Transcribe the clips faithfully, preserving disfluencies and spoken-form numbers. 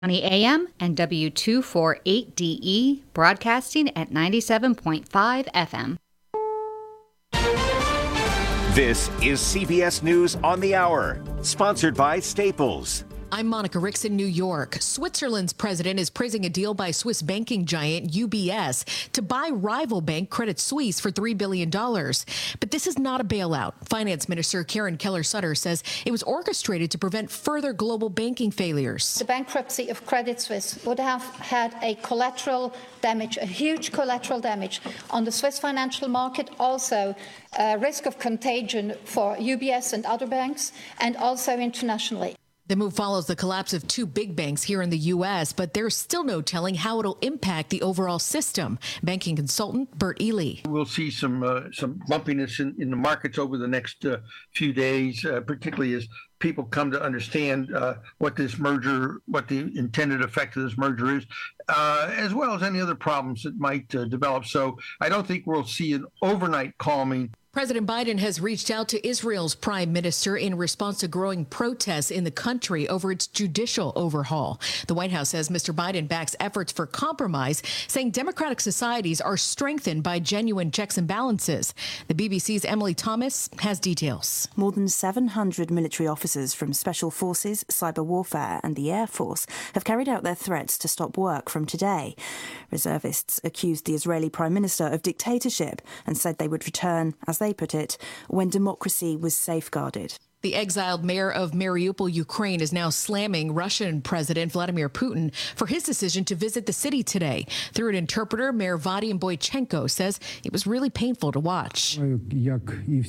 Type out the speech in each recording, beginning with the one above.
A M and W two forty-eight D E, broadcasting at ninety-seven point five F M. This is C B S News on the Hour, sponsored by Staples. I'm Monica Ricks in New York. Switzerland's president is praising a deal by Swiss banking giant U B S to buy rival bank Credit Suisse for three billion dollars. But this is not a bailout. Finance Minister Karen Keller-Sutter says it was orchestrated to prevent further global banking failures. The bankruptcy of Credit Suisse would have had a collateral damage, a huge collateral damage on the Swiss financial market, also a risk of contagion for U B S and other banks, and also internationally. The move follows the collapse of two big banks here in the U S, but there's still no telling how it'll impact the overall system. Banking consultant Bert Ely. We'll see some uh, some lumpiness in, in the markets over the next uh, few days, uh, particularly as people come to understand uh, what this merger, what the intended effect of this merger is, uh, as well as any other problems that might uh, develop. So I don't think we'll see an overnight calming. President Biden has reached out to Israel's prime minister in response to growing protests in the country over its judicial overhaul. The White House says Mister Biden backs efforts for compromise, saying democratic societies are strengthened by genuine checks and balances. The B B C's Emily Thomas has details. More than seven hundred military officers from Special Forces, Cyber Warfare and the Air Force have carried out their threats to stop work from today. Reservists accused the Israeli prime minister of dictatorship and said they would return, as they put it, when democracy was safeguarded. The exiled mayor of Mariupol, Ukraine, is now slamming Russian President Vladimir Putin for his decision to visit the city today. Through an interpreter, Mayor Vadim Boychenko says it was really painful to watch. Like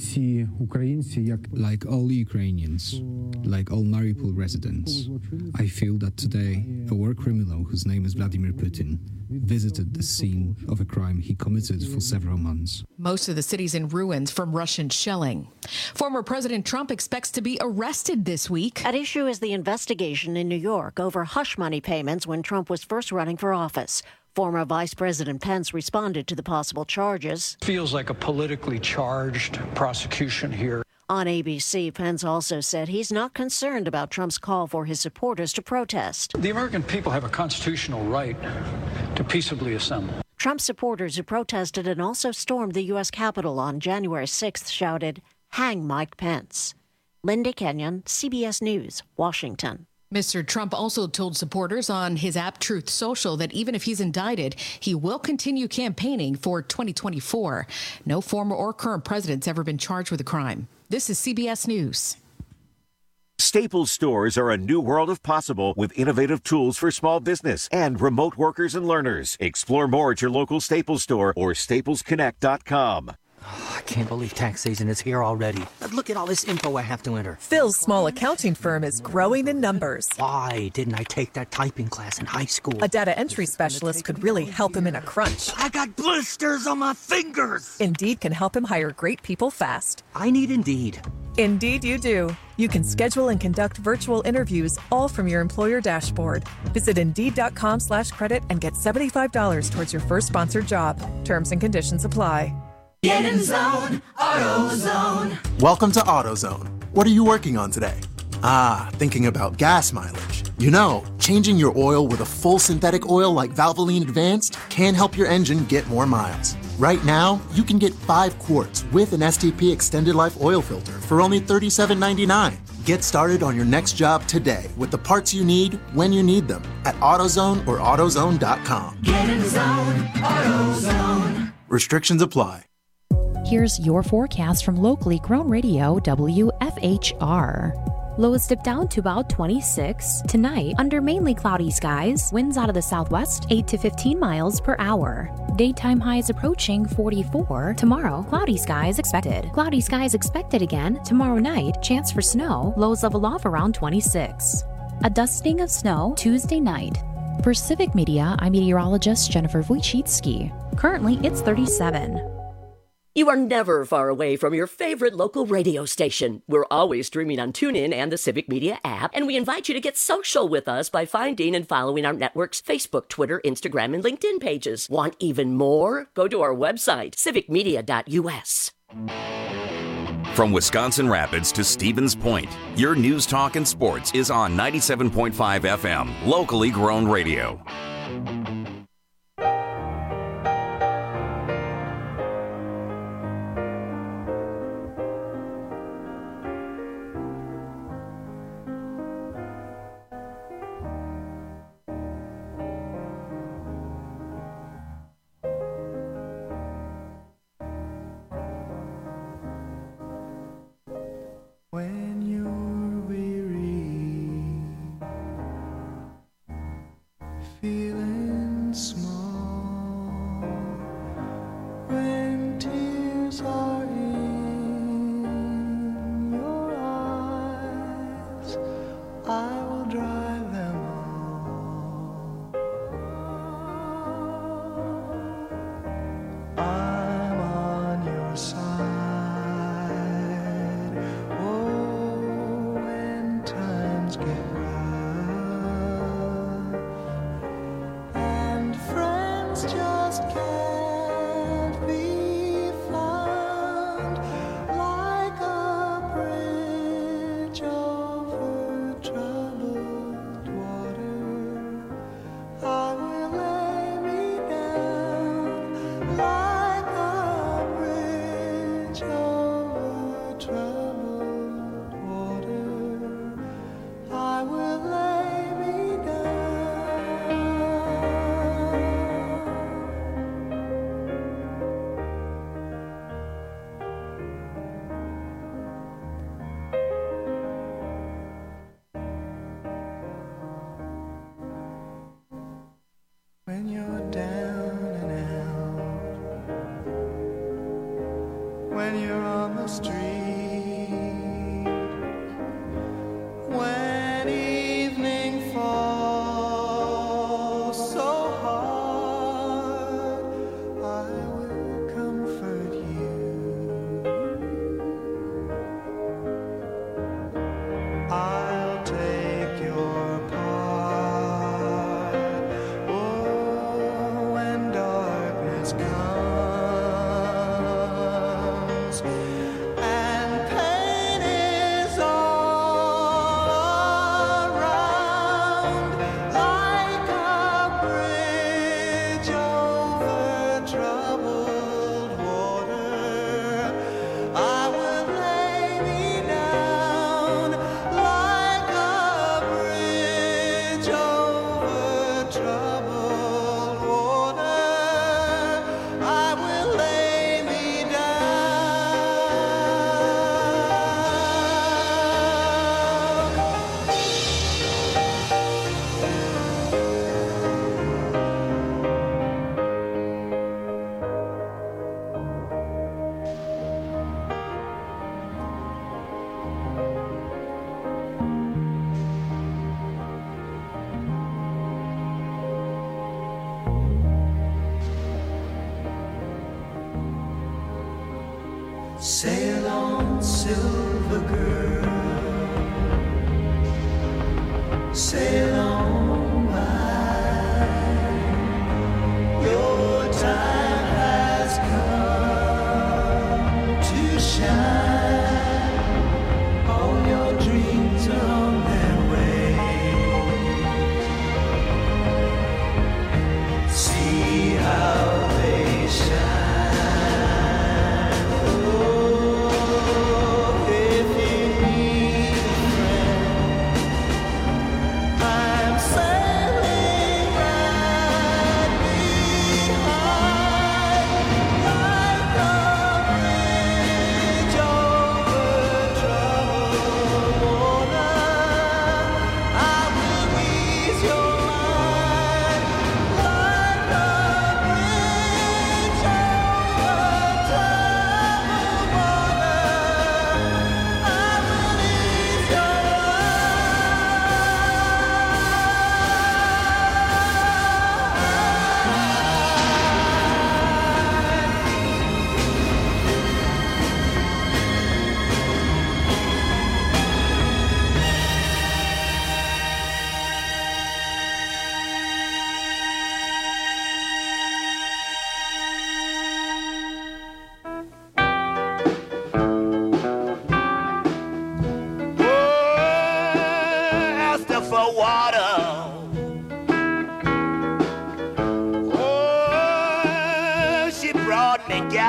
all Ukrainians, like all Mariupol residents, I feel that today a war criminal whose name is Vladimir Putin visited the scene of a crime he committed for several months. Most of the city's in ruins from Russian shelling. Former President Trump expects to be arrested this week. At issue is the investigation in New York over hush money payments when Trump was first running for office. Former Vice President Pence responded to the possible charges. Feels like a politically charged prosecution here. On A B C, Pence also said he's not concerned about Trump's call for his supporters to protest. The American people have a constitutional right to peaceably assemble. Trump supporters who protested and also stormed the U S Capitol on January sixth shouted, "Hang Mike Pence." Linda Kenyon, C B S News, Washington. Mister Trump also told supporters on his app Truth Social that even if he's indicted, he will continue campaigning for twenty twenty-four. No former or current president's ever been charged with a crime. This is C B S News. Staples stores are a new world of possible with innovative tools for small business and remote workers and learners. Explore more at your local Staples store or staples connect dot com. Oh, I can't believe tax season is here already. Look at all this info I have to enter. Phil's small accounting firm is growing in numbers. Why didn't I take that typing class in high school? A data entry specialist could really help him in a crunch. I got blisters on my fingers. Indeed can help him hire great people fast. I need Indeed. Indeed you do. You can schedule and conduct virtual interviews all from your employer dashboard. Visit Indeed.com slash credit and get seventy-five dollars towards your first sponsored job. Terms and conditions apply. Get in zone, AutoZone. Welcome to AutoZone. What are you working on today? Ah, thinking about gas mileage. You know, changing your oil with a full synthetic oil like Valvoline Advanced can help your engine get more miles. Right now, you can get five quarts with an S T P Extended Life Oil Filter for only thirty-seven ninety-nine. Get started on your next job today with the parts you need when you need them at AutoZone or AutoZone dot com. Get in zone, AutoZone. Restrictions apply. Here's your forecast from locally grown radio W F H R. Lows dip down to about twenty-six. Tonight, under mainly cloudy skies, winds out of the southwest, eight to fifteen miles per hour. Daytime highs approaching forty-four. Tomorrow, cloudy skies expected. Cloudy skies expected again. Tomorrow night, chance for snow. Lows level off around twenty-six. A dusting of snow Tuesday night. For Civic Media, I'm meteorologist Jennifer Wojcicki. Currently, it's thirty-seven. You are never far away from your favorite local radio station. We're always streaming on TuneIn and the Civic Media app, and we invite you to get social with us by finding and following our network's Facebook, Twitter, Instagram, and LinkedIn pages. Want even more? Go to our website, civic media dot U S. From Wisconsin Rapids to Stevens Point, your news, talk, and sports is on ninety-seven point five F M, locally grown radio. Sail on, silver girl, sail on by. Your time has come to shine. All your dreams are on their way. See how they shine. Oh, if you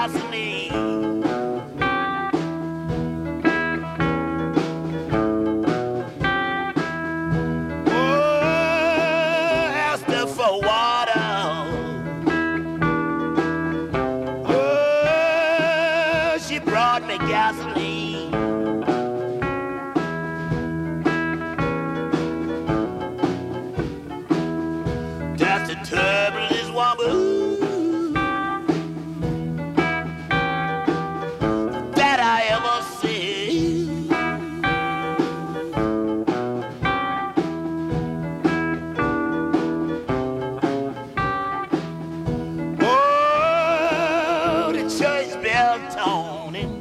gasoline. Gasoline. That's the turbulence woman that I ever see. Oh, the church bell toning.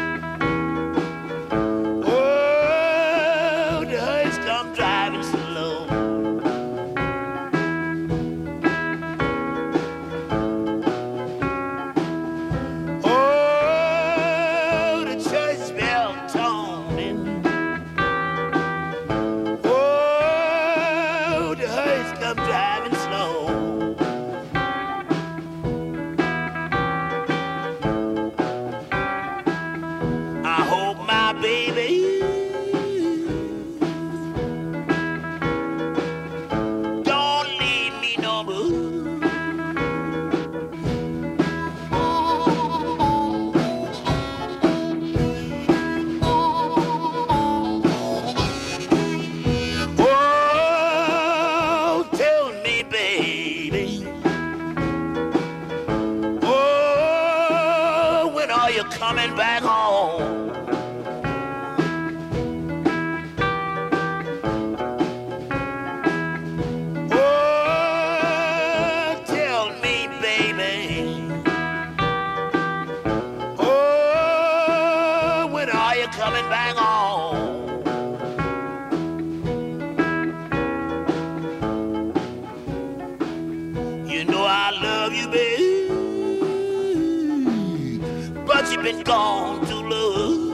Coming back home. Oh, tell me, baby. Oh, when are you coming back home? You know I love you, baby. But you've been gone too long.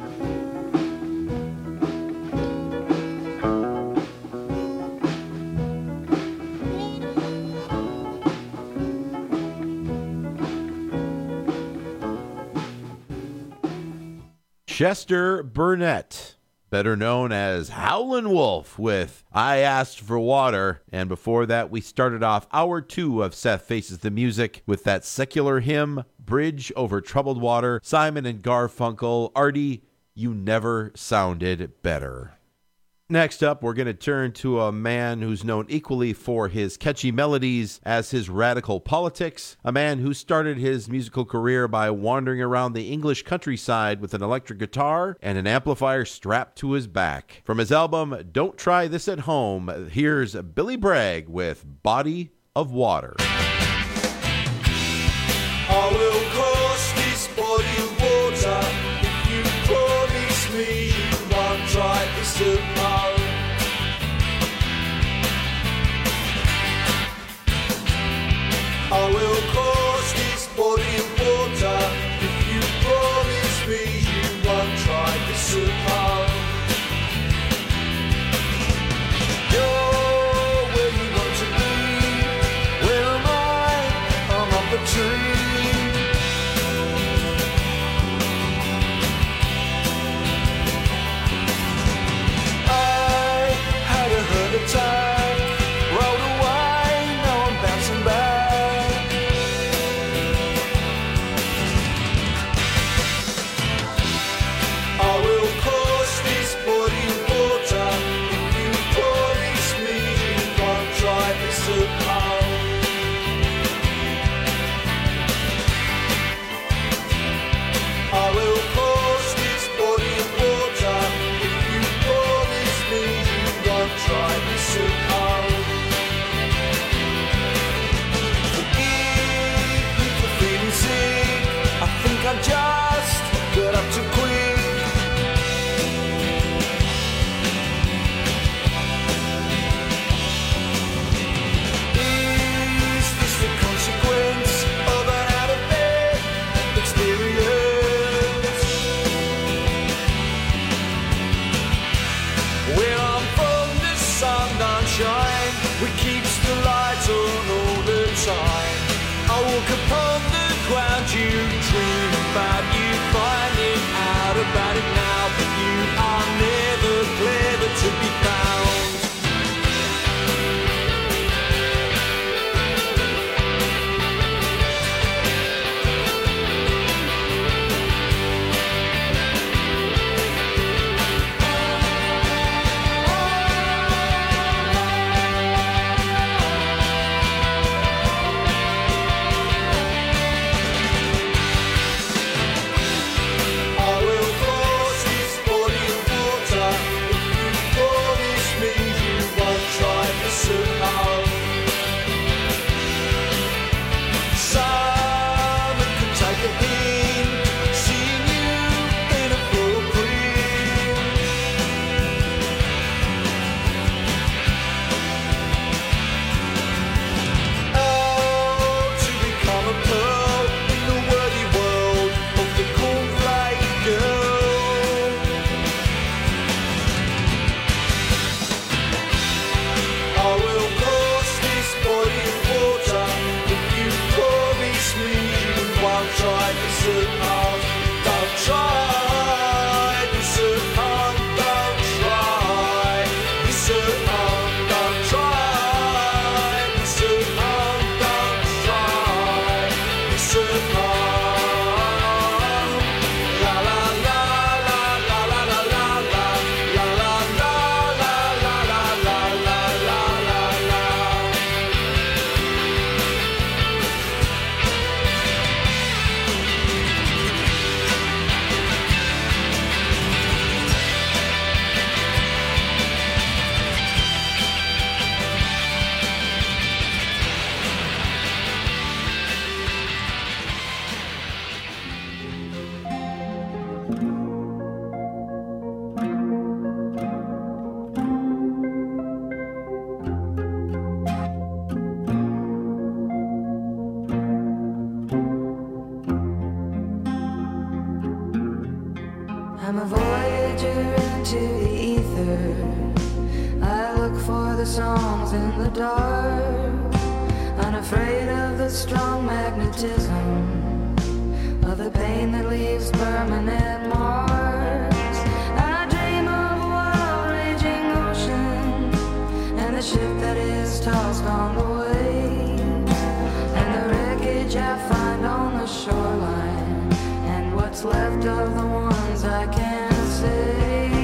Chester Burnett, better known as Howlin' Wolf, with I Asked for Water. And before that, we started off hour two of Seth Faces the Music with that secular hymn, Bridge Over Troubled Water. Simon and Garfunkel, Artie, you never sounded better. Next up, we're going to turn to a man who's known equally for his catchy melodies as his radical politics, a man who started his musical career by wandering around the English countryside with an electric guitar and an amplifier strapped to his back. From his album, Don't Try This at Home, here's Billy Bragg with Body of Water. I will cross this body of water if you promise me you won't try this at home. I will cross this body of water if you promise me you won't try this at home. You're where you want to be. Where am I? I'm up a tree. Time rolled away, now I'm bouncing back. I will cross this body of water if you promise me you won't try this at home. I will cross this body of water if you promise me you won't try this. I just got up too quick. Is this the consequence of an out of bed experience? Where I'm from, the sun don't shine. We keeps the lights on all the time. I walk upon the ground you try. dark, unafraid of the strong magnetism of the pain that leaves permanent marks. I dream of a wild raging ocean and the ship that is tossed on the waves, and the wreckage I find on the shoreline, and what's left of the ones I can't save.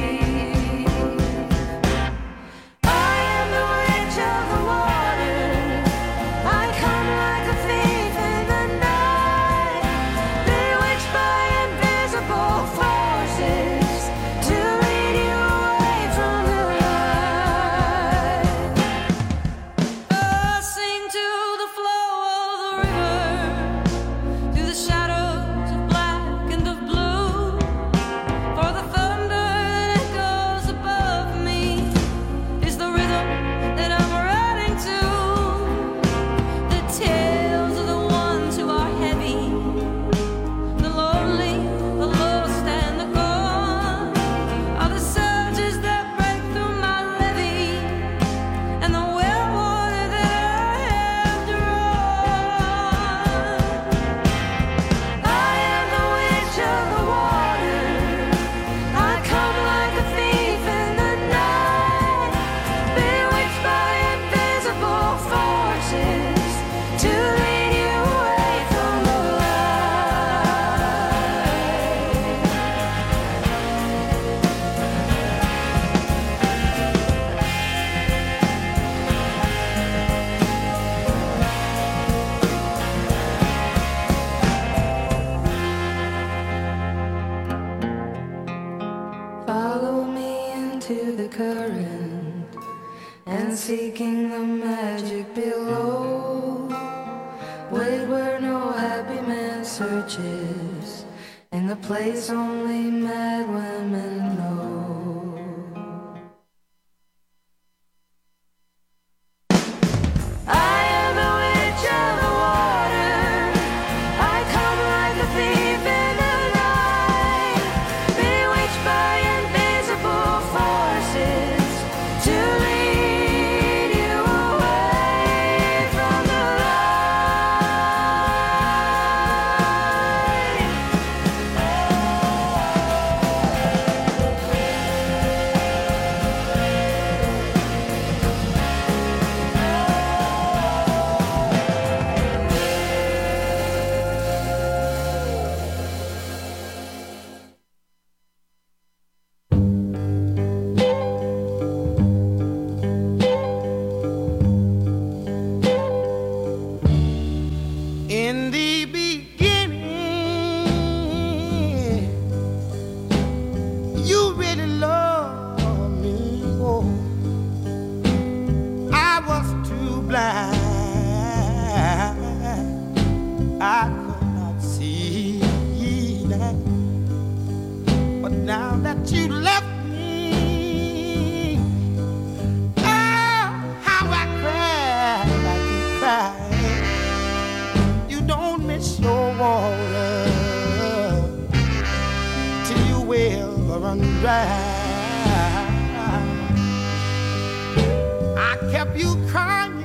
Seeking the magic below, wait where no happy man searches, in the place only mad women know. I am the witch of the water, I come like a thief in the night, bewitched by invisible forces to lead. I kept you crying,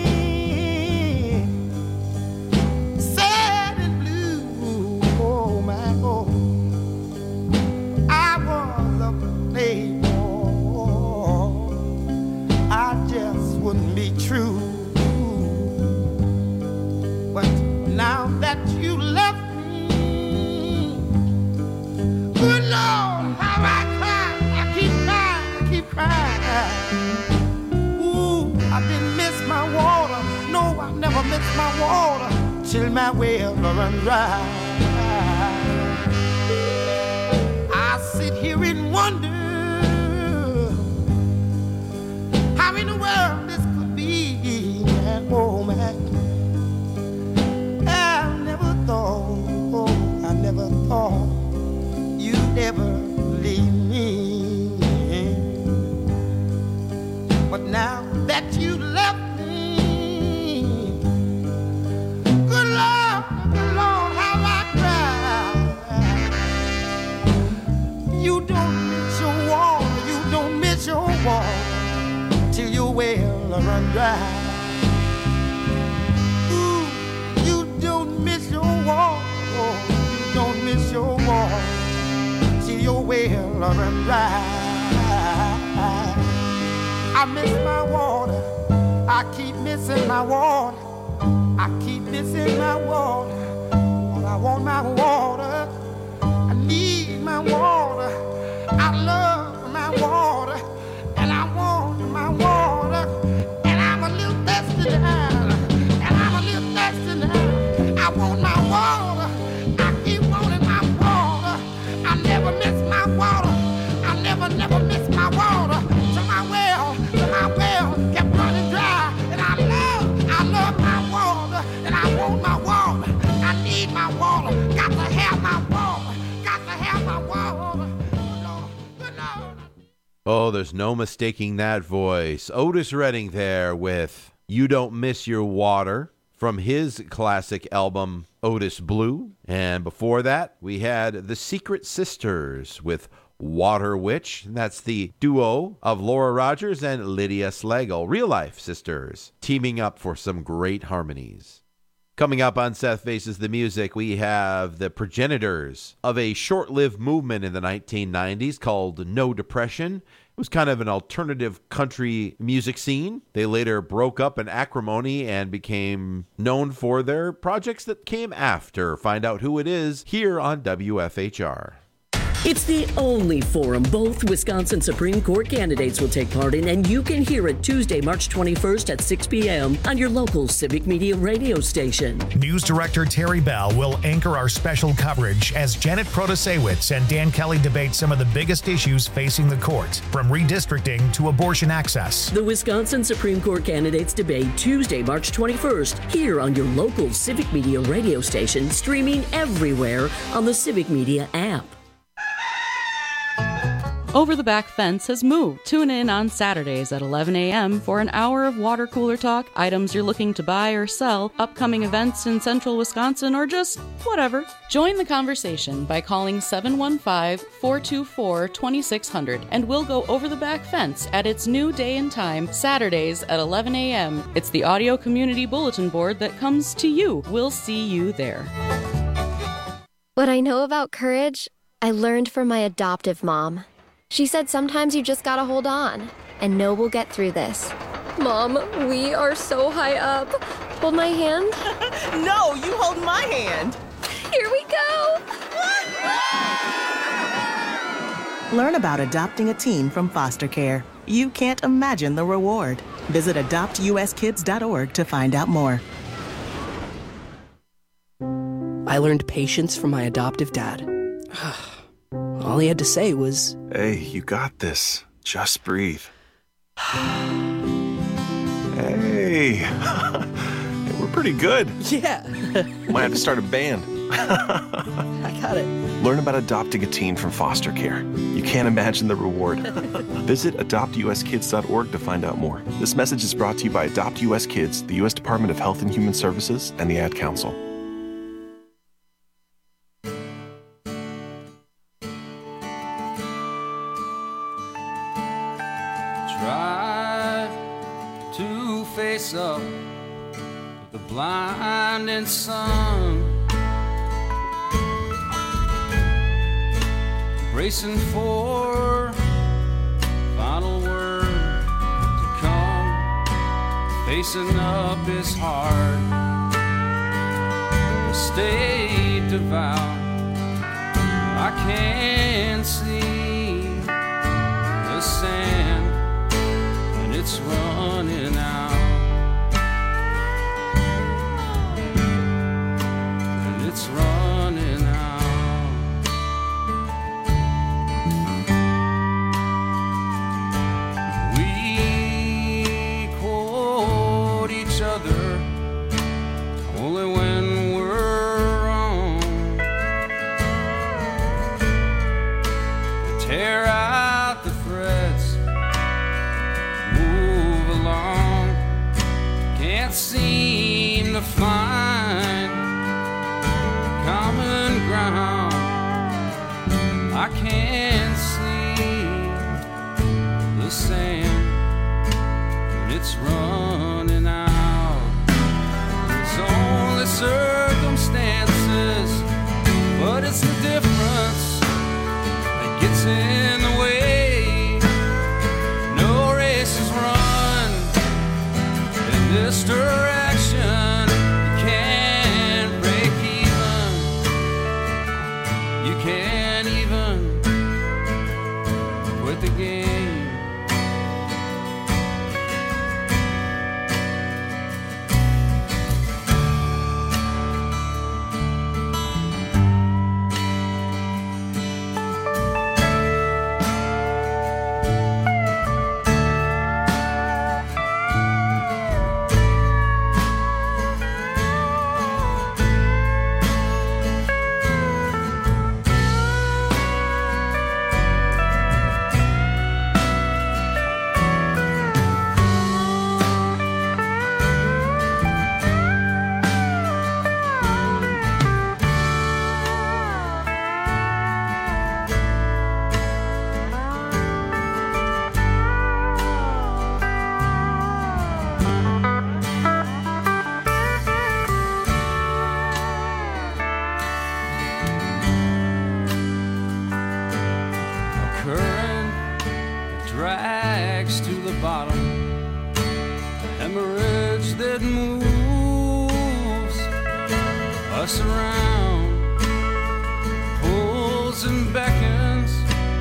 sad and blue. Oh my God, I was a playboy. I just wouldn't be true. But now that you left me, good Lord, how I never miss my water till my well run dry. I sit here and wonder how in the world this could be. And oh man, I never thought, oh, I never thought you'd ever leave me. But now that you left, till your well run dry. your well run dry. I miss my water. I keep missing my water. I keep missing my water. But I want my water. I need my water. I love my water. And I want my water. And I'm a little thirsty now. And I'm a little thirsty now. I want my water. I keep wanting my water. I never miss my water. I never, never miss my water. To my well, to my well, kept running dry. And I love, I love my water. And I want my water. I need my water. Got to have my water. Got to have my water. Good Lord, good Lord. Oh, there's no mistaking that voice. Otis Redding there with You Don't Miss Your Water from his classic album Otis Blue. And before that, we had The Secret Sisters with Water Witch. And that's the duo of Laura Rogers and Lydia Slagle, real-life sisters, teaming up for some great harmonies. Coming up on Seth Faces the Music, we have the progenitors of a short-lived movement in the nineteen nineties called No Depression. It was kind of an alternative country music scene. They later broke up in acrimony and became known for their projects that came after. Find out who it is here on W F H R. It's the only forum both Wisconsin Supreme Court candidates will take part in, and you can hear it Tuesday, March twenty-first at six p.m. on your local Civic Media radio station. News Director Terry Bell will anchor our special coverage as Janet Protasewicz and Dan Kelly debate some of the biggest issues facing the court, from redistricting to abortion access. The Wisconsin Supreme Court candidates debate Tuesday, March twenty-first, here on your local Civic Media radio station, streaming everywhere on the Civic Media app. Over the Back Fence has moved. Tune in on Saturdays at eleven a.m. for an hour of water cooler talk, items you're looking to buy or sell, upcoming events in central Wisconsin, or just whatever. Join the conversation by calling seven one five, four two four, two six zero zero and we'll go over the back fence at its new day and time, Saturdays at eleven a.m. It's the audio community bulletin board that comes to you. We'll see you there. What I know about courage, I learned from my adoptive mom. She said sometimes you just gotta hold on and know we'll get through this. Mom, we are so high up. Hold my hand. No, you hold my hand. Here we go. Learn about adopting a teen from foster care. You can't imagine the reward. Visit adopt u s kids dot org to find out more. I learned patience from my adoptive dad. All he had to say was, "Hey, you got this. Just breathe." Hey, we're pretty good. Yeah. Might have to start a band. I got it. Learn about adopting a teen from foster care. You can't imagine the reward. Visit adopt u s kids dot org to find out more. This message is brought to you by Adopt U S Kids, the U S Department of Health and Human Services, and the Ad Council. Up the blinding sun, bracing for final word to come, facing up is hard, the state devout. I can't see the sand and it's running out. It's running out. We quote each other only when we're wrong. We tear out the threads, move along. Can't seem to find common ground. I can't see the sand and it's running out. It's only circumstances, but it's the difference that wraps around, pulls and beckons,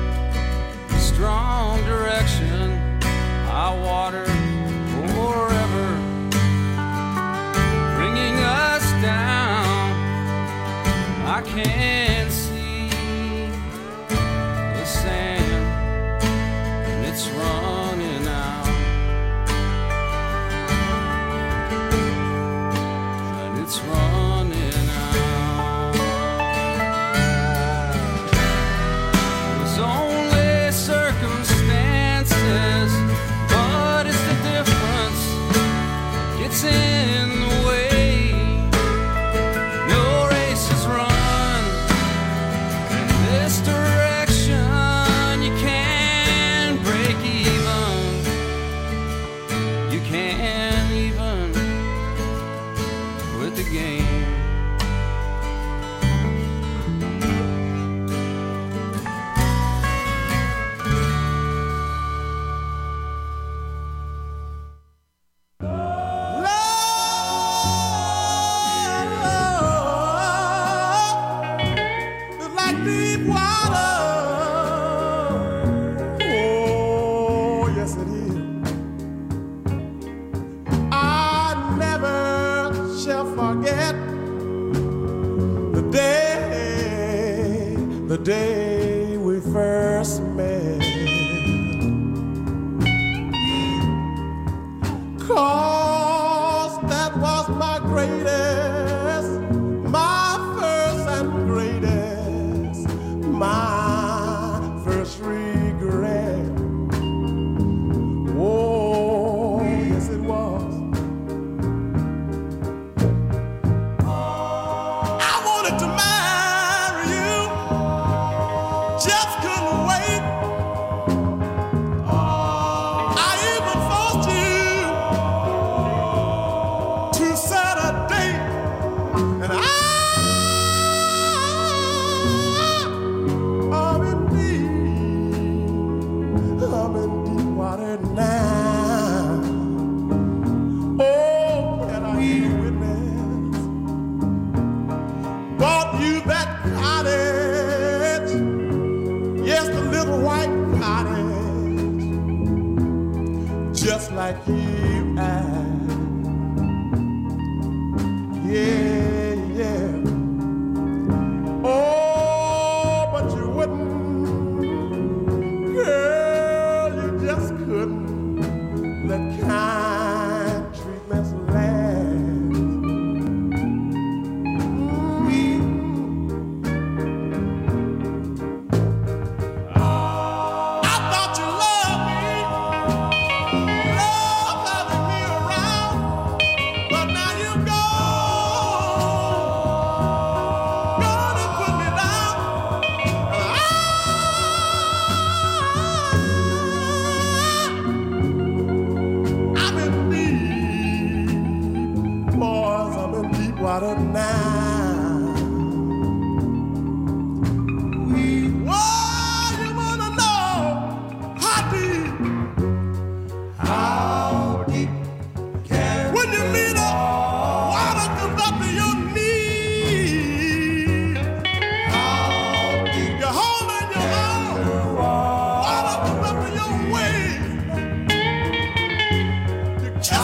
strong direction, high water forever, bringing us down. I can't see the sand, and it's running out, and it's running out. There's only circumstances, but it's the difference that gets in the way. No race is run in this direction. You can't break even. You can't even quit the game. It's like deep water. Oh, yes it is. I never shall forget the day, the day we first met. 'Cause that was my greatest, my first and greatest, my first regret. Oh, yes it was. I wanted to marry you, just couldn't wait. I even forced you to set a date, and I, I'm in deep, I'm in deep water now. Oh, can I be a witness? Bought you that cottage, yes, the little white cottage, just like you asked. Yeah, yeah. Oh, but you wouldn't, girl, you just couldn't let kind treatments last. Mm. I thought you loved me, loved having me around, but now you go, gonna put me down. I'm in deep, boys, I'm in deep water now. Whoa, you wanna know how deep, how deep can when you meet up, water comes up to your knees. How deep you're holding your own, water comes up to your waist. You kiss her,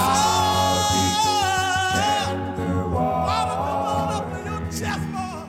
water comes up to your chest, boy.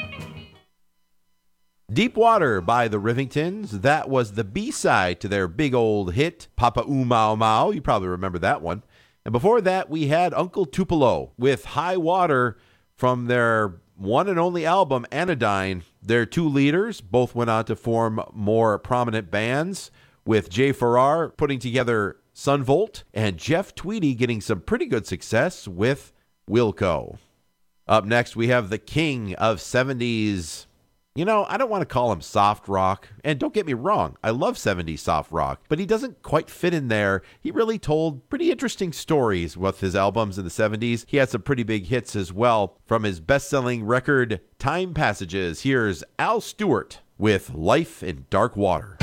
Deep Water by the Rivingtons. That was the B-side to their big old hit, Papa Oo Mau Mau. You probably remember that one. And before that, we had Uncle Tupelo with High Water from their one and only album, Anodyne. Their two leaders both went on to form more prominent bands, with Jay Farrar putting together Sunvolt and Jeff Tweedy getting some pretty good success with Wilco. Up next, we have the king of seventies. You know, I don't want to call him soft rock, and don't get me wrong, I love seventies soft rock, but he doesn't quite fit in there. He really told pretty interesting stories with his albums in the seventies. He had some pretty big hits as well. From his best-selling record, Time Passages, here's Al Stewart with Life in Dark Water.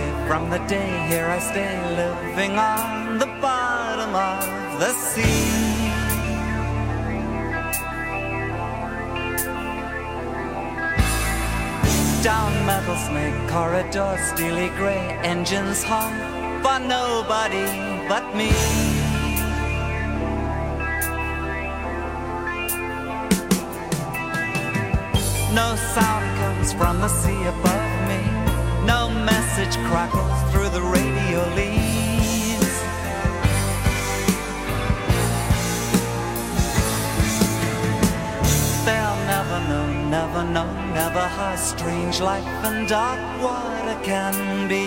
away from the day, here I stay, living on the bottom of the sea. Down metal snake corridor, steely gray engines hum for nobody but me. No sound comes from the sea above me. No message crackles through the radio leads. They'll never know, never know, never how strange life and dark water can be.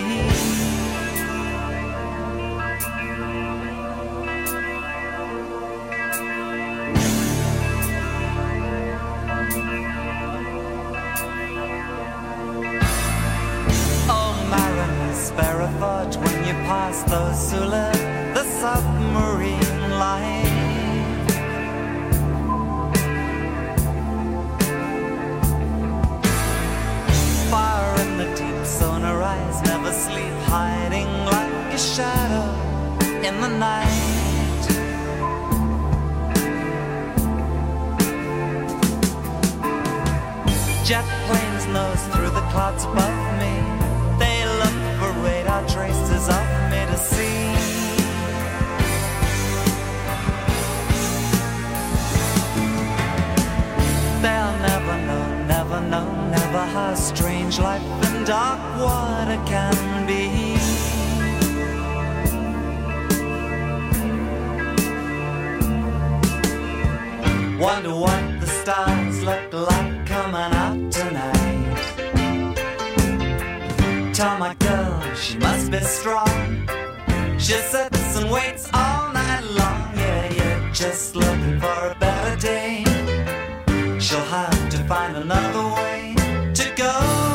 Spare a thought when you pass those who live the submarine life. Fire in the deep, sonar eyes never sleep, hiding like a shadow in the night. Jet planes nose through the clouds above me. Radar traces of me to see. They'll never know, never know, never how strange life and dark water can be. Wonder what the stars look like coming out tonight. Tell my girl she must be strong. She sits and waits all night long. Yeah, yeah, just looking for a better day. She'll have to find another way to go.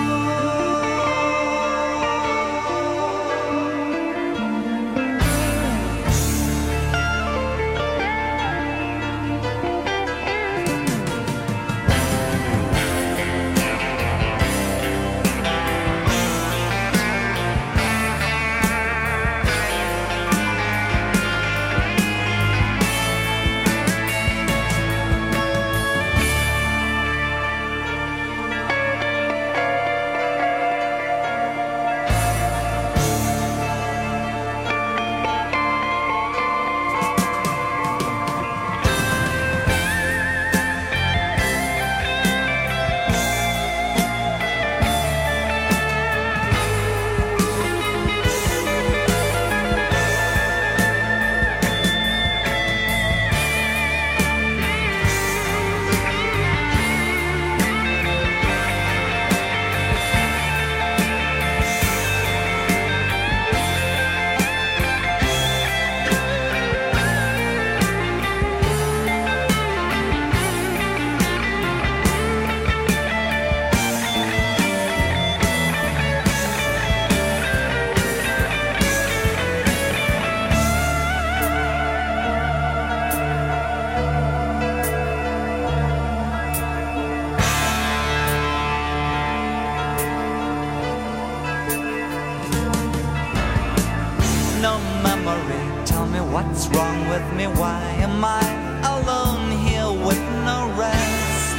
What's wrong with me? Why am I alone here with no rest?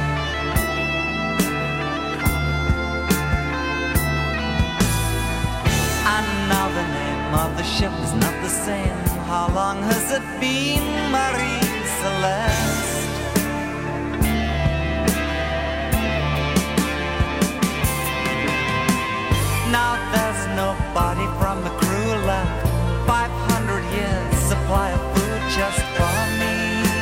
And now the name of the ship is not the same. How long has it been, Marie Celeste? Now there's nobody from the crew left. Five hundred years supply of food just for me.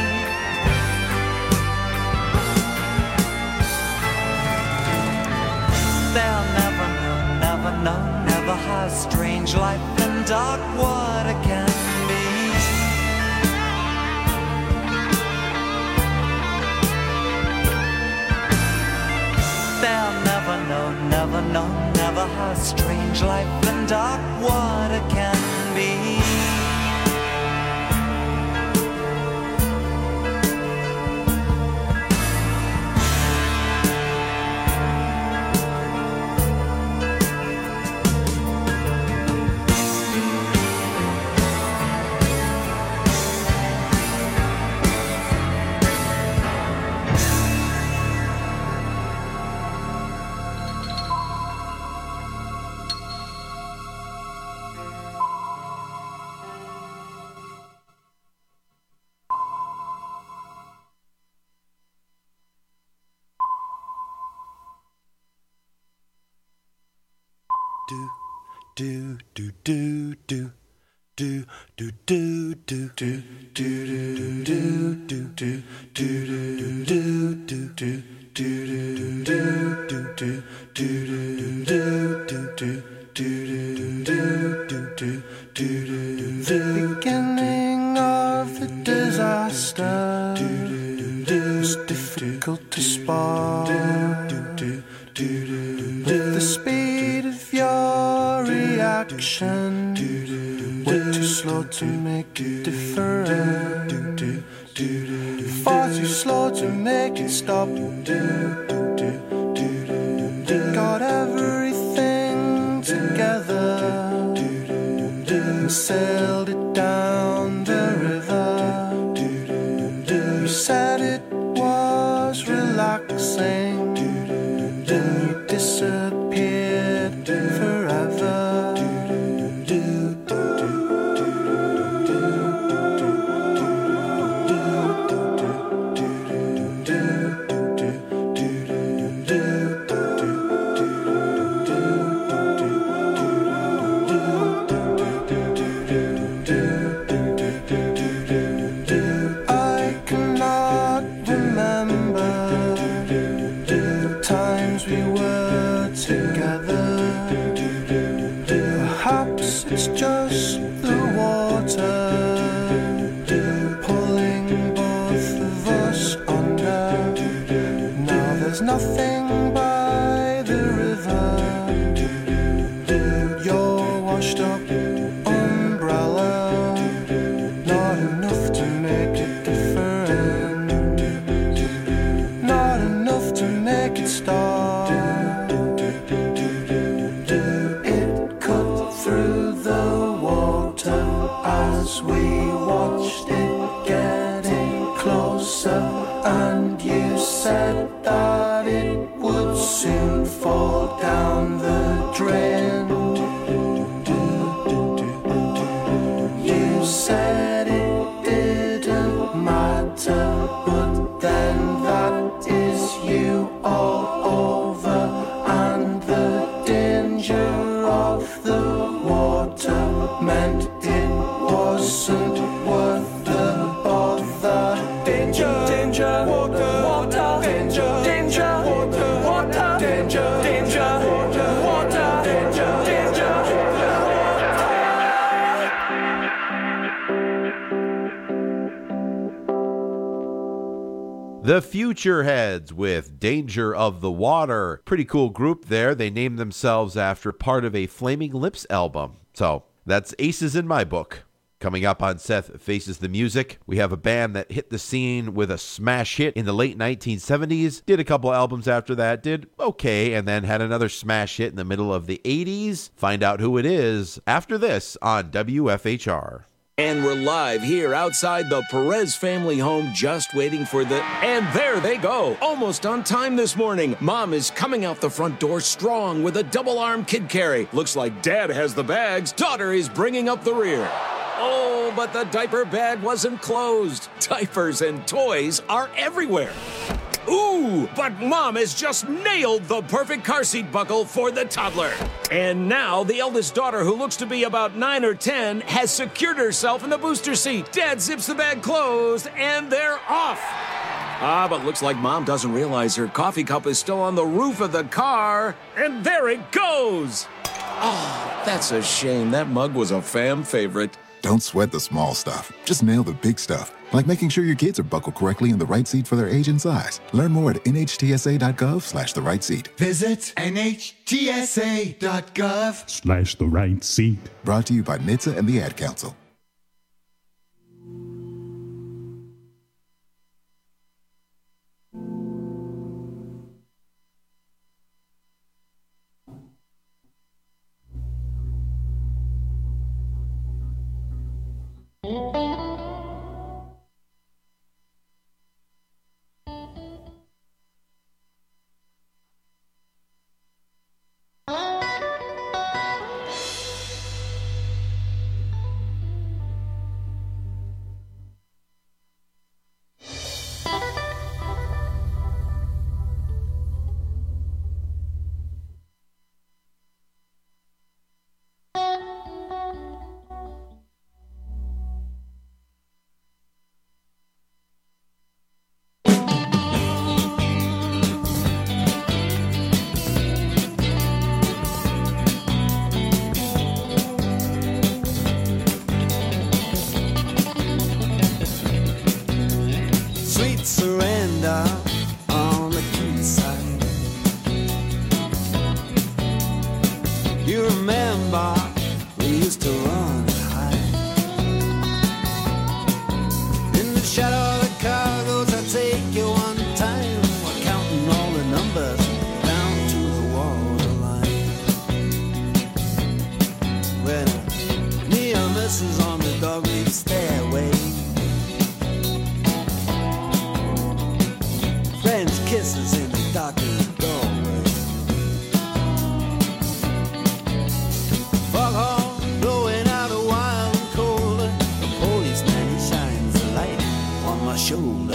They'll never know, never know, never how strange life and dark water can be. They'll never know, never know, never how strange life and dark water can be. do do do do do do do do do do do do do do do do do beginning of the disaster is difficult to spot. With the speed of your reaction, we're too slow to make it different. Far too slow to make it stop. Got everything together and sailed it down the river. You said it was relaxing, then you disappeared forever. It's just the water pulling both of us under. Now there's nothing by the river. Your washed up umbrella, not enough to make it different, not enough to make it stop. As we watched it getting closer, and you said that it would soon fall down the drain. You said it didn't matter, but then that is you all over, and the danger of the water meant it wasn't worth the bother. Danger, danger, water, water, danger, danger, water, water, danger, danger, water, water, danger, danger. The Futureheads with Danger of the Water. Pretty cool group there. They named themselves after part of a Flaming Lips album. So that's aces in my book. Coming up on Seth Faces the Music, we have a band that hit the scene with a smash hit in the late nineteen seventies, did a couple albums after that, did okay, and then had another smash hit in the middle of the eighties. Find out who it is after this on W F H R. And we're live here outside the Perez family home, just waiting for the... And there they go, almost on time this morning. Mom is coming out the front door strong with a double-arm kid carry. Looks like Dad has the bags. Daughter is bringing up the rear. Oh, but the diaper bag wasn't closed. Diapers and toys are everywhere. Ooh, but Mom has just nailed the perfect car seat buckle for the toddler. And now the eldest daughter, who looks to be about nine or ten, has secured herself in the booster seat. Dad zips the bag closed, and they're off. Ah, but looks like Mom doesn't realize her coffee cup is still on the roof of the car. And there it goes. Oh, that's a shame. That mug was a fam favorite. Don't sweat the small stuff. Just nail the big stuff, like making sure your kids are buckled correctly in the right seat for their age and size. Learn more at nhtsa.gov slash the right seat. Visit nhtsa.gov Slash the right seat. Brought to you by N H T S A and the Ad Council. French kisses in the darkened doorway. Foghorn blowing out a wild and cold. The policeman, he shines a light on my shoulder.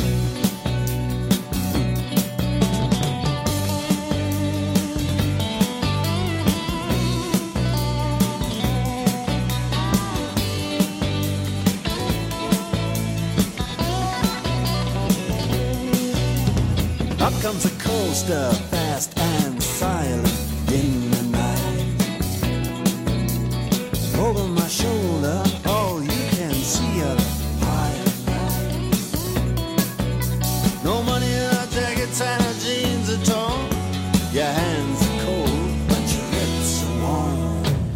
Up comes a coaster, fast and silent in the night. Over my shoulder, all you can see are fireflies. No money in our jackets and our jeans are torn. Your hands are cold, but your lips are warm.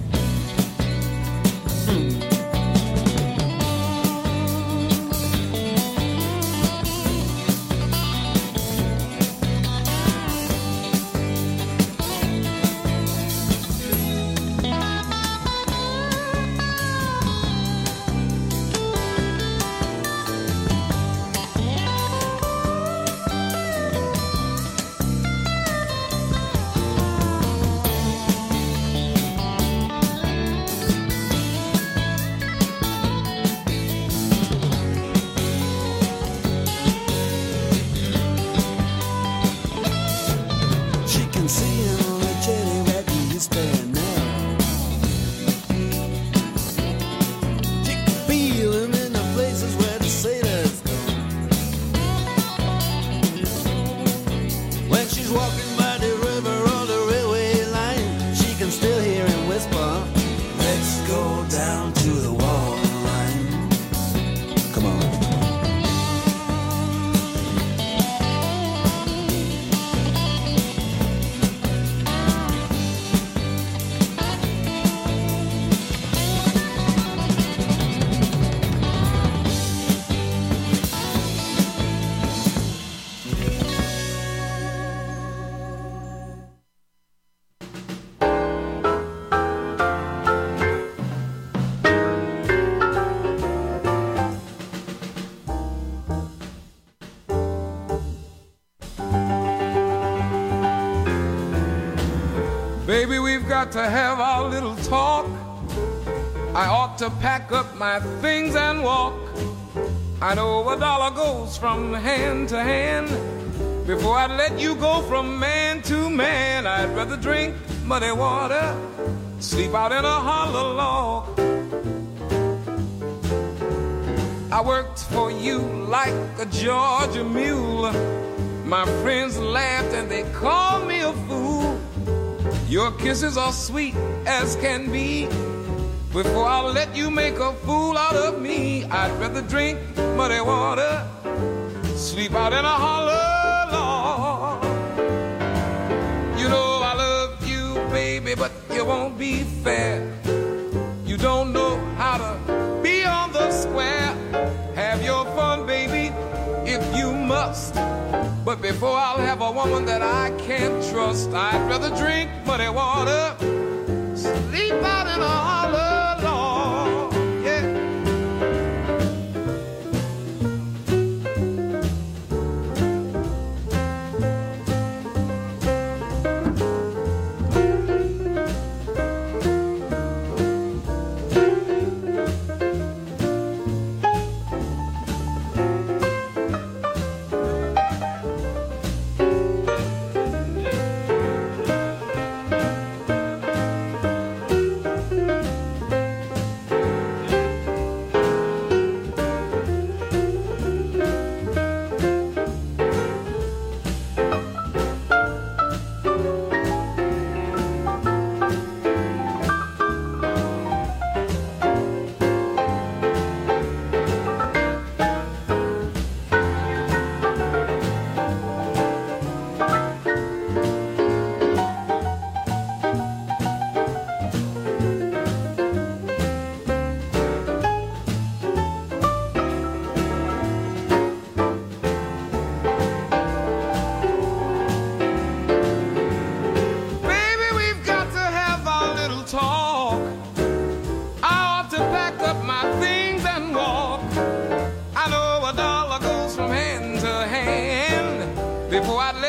Baby, we've got to have our little talk. I ought to pack up my things and walk. I know a dollar goes from hand to hand. Before I'd let you go from man to man, I'd rather drink muddy water, sleep out in a hollow log. I worked for you like a Georgia mule. My friends laughed and they called me a fool. Your kisses are sweet as can be. Before I let you make a fool out of me, I'd rather drink muddy water, sleep out in a hollow log. You know I love you, baby, but you won't be fair. You don't know how to be on the square. Have your fun, baby, if you must. But before I'll have a woman that I can't trust, I'd rather drink muddy water, sleep out in a hollow log. Yeah.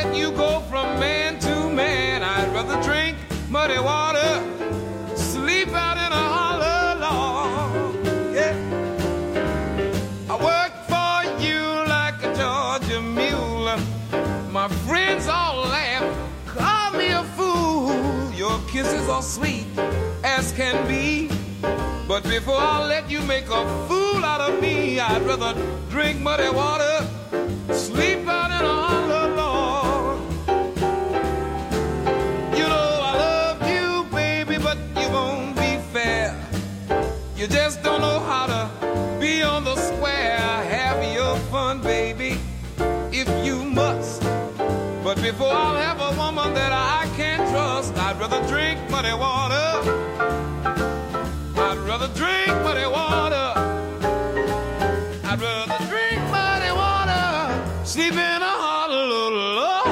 let you go from man to man. I'd rather drink muddy water, sleep out in a hollow log. Yeah. I work for you like a Georgia mule. My friends all laugh, call me a fool. Your kisses are sweet as can be, but before I let you make a fool out of me, I'd rather drink muddy water, sleep out in a hollow log. You know I love you, baby, but you won't be fair. You just don't know how to be on the square. Have your fun, baby, if you must. But before I'll have a woman that I can't trust, I'd rather drink muddy water. I'd rather drink muddy water. I'd rather drink muddy water, sleep in a hollow log.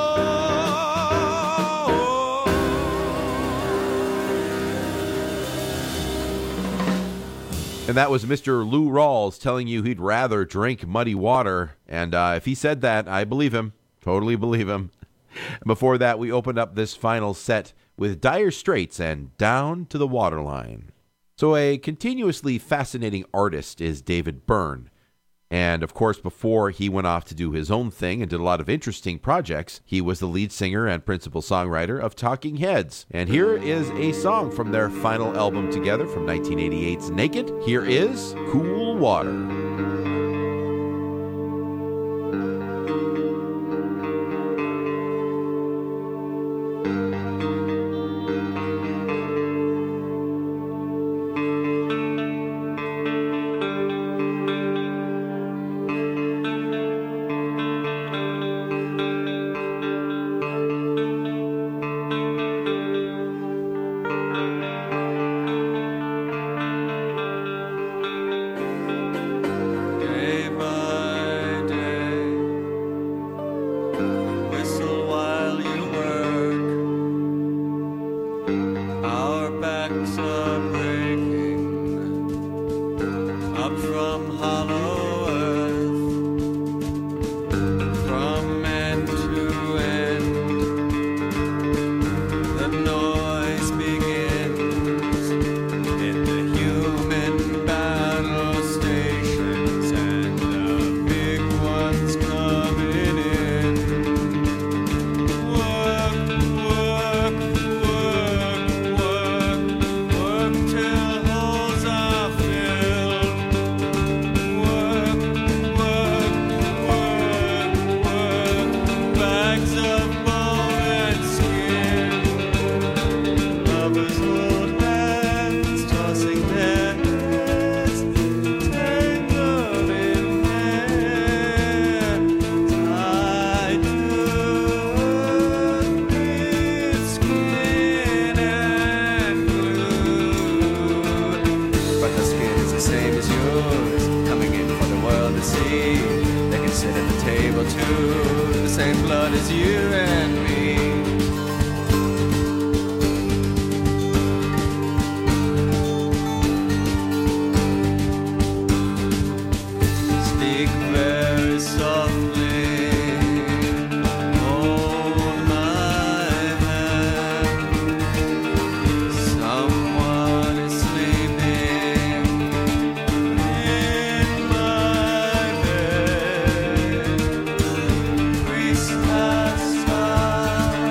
And that was Mister Lou Rawls telling you he'd rather drink muddy water. And uh, if he said that, I believe him. Totally believe him. Before that, we opened up this final set with Dire Straits and Down to the Waterline. So a continuously fascinating artist is David Byrne. And of course, before he went off to do his own thing and did a lot of interesting projects, he was the lead singer and principal songwriter of Talking Heads. And here is a song from their final album together from nineteen eighty-eight's Naked. Here is Cool Water. Stop.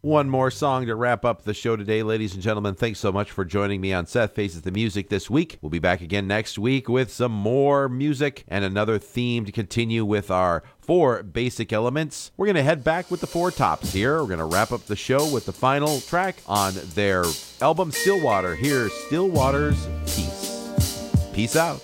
one more song to wrap up the show today. Ladies and gentlemen, thanks so much for joining me on Seth Faces the Music this week. We'll be back again next week with some more music and another theme to continue with our four basic elements. We're going to head back with the Four Tops here. We're going to wrap up the show with the final track on their album Stillwater. Here's Stillwater's Peace. Peace out.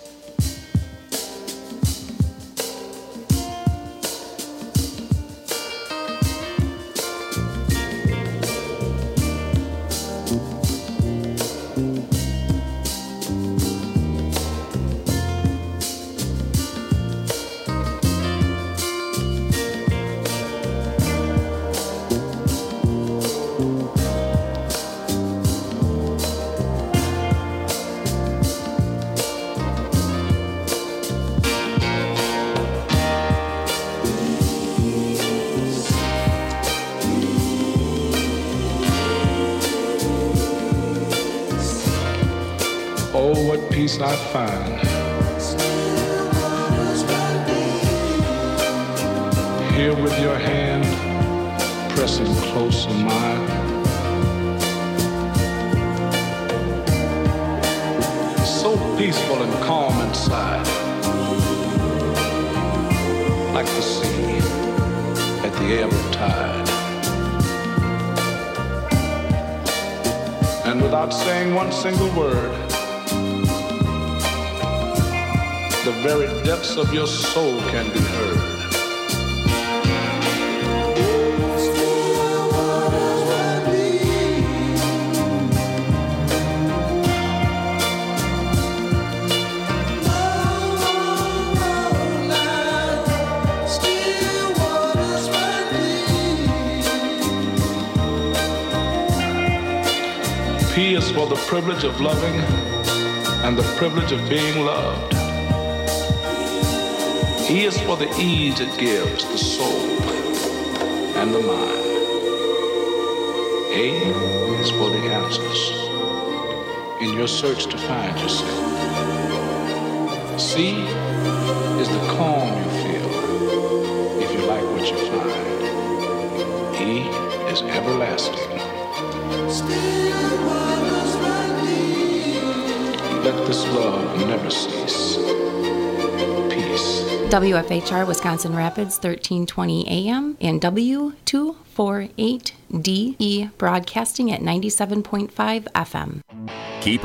Oh, what peace I find here with your hand pressing close to mine. So peaceful and calm inside, like the sea at the ebb of tide. And without saying one single word, the very depths of your soul can be heard. P is for the privilege of loving and the privilege of being loved. E is for the ease it gives the soul and the mind. A is for the answers in your search to find yourself. C is the calm you feel if you like what you find. E is everlasting. Let this love never cease. Peace. W F H R Wisconsin Rapids, thirteen twenty A M and W two forty-eight D E broadcasting at ninety-seven point five F M. Keep